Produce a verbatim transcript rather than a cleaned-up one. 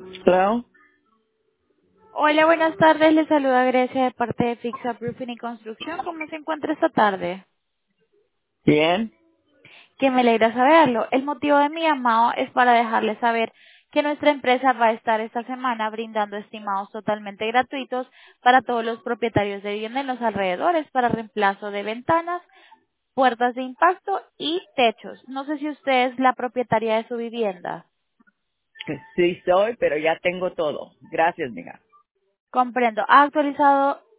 Hello. Hola, buenas tardes. Le saluda Grecia de parte de Fixa Roofing y Construcción. ¿Cómo se encuentra esta tarde? Bien. Que me alegra saberlo. El motivo de mi llamado es para dejarle saber que nuestra empresa va a estar esta semana brindando estimados totalmente gratuitos para todos los propietarios de vivienda en los alrededores para reemplazo de ventanas, puertas de impacto y techos. No sé si usted es la propietaria de su vivienda. Sí soy, pero ya tengo todo. Gracias, mija. Comprendo. ¿Ha actualizado